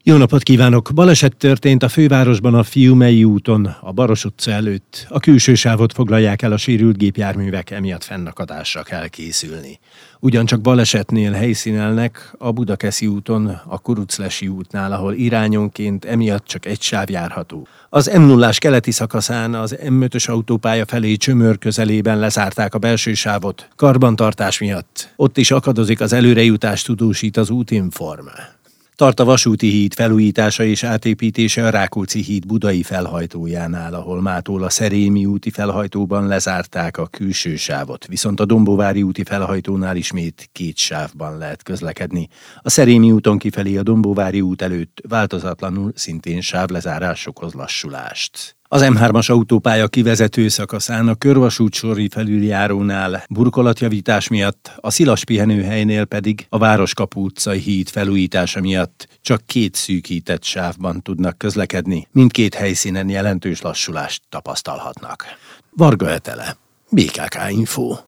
Jó napot kívánok! Baleset történt a fővárosban a Fiumei úton, a Baros utca előtt. A külső sávot foglalják el a sérült gépjárművek, emiatt fennakadásra kell készülni. Ugyancsak balesetnél helyszínelnek a Budakeszi úton, a Kuruclesi útnál, ahol irányonként emiatt csak egy sáv járható. Az M0-ás keleti szakaszán az M5-ös autópálya felé Csömör közelében lezárták a belső sávot karbantartás miatt. Ott is akadozik az előrejutást, tudósít az Útinform. Tart a vasúti híd felújítása és átépítése a Rákóczi híd budai felhajtójánál, ahol mától a Szerémi úti felhajtóban lezárták a külső sávot, viszont a Dombovári úti felhajtónál ismét két sávban lehet közlekedni. A Szerémi úton kifelé a Dombovári út előtt változatlanul szintén sávlezárás okoz lassulást. Az M3-as autópálya kivezető szakaszán a körvasútsori felüljárónál burkolatjavítás miatt, a Szilas pihenőhelynél pedig a Városkapu utcai híd felújítása miatt csak két szűkített sávban tudnak közlekedni. Mindkét helyszínen jelentős lassulást tapasztalhatnak. Varga Etele, BKK Info.